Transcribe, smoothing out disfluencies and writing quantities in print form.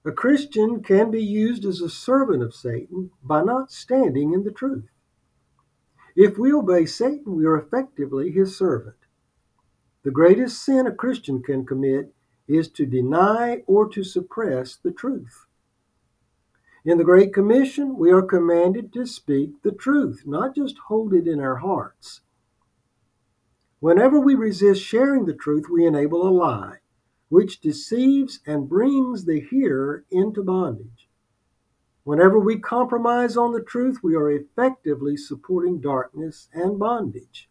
A Christian can be used as a servant of Satan by not standing in the truth. If we obey Satan, we are effectively his servant. The greatest sin a Christian can commit is to deny or to suppress the truth. In the Great Commission, we are commanded to speak the truth, not just hold it in our hearts. Whenever we resist sharing the truth, we enable a lie, which deceives and brings the hearer into bondage. Whenever we compromise on the truth, we are effectively supporting darkness and bondage.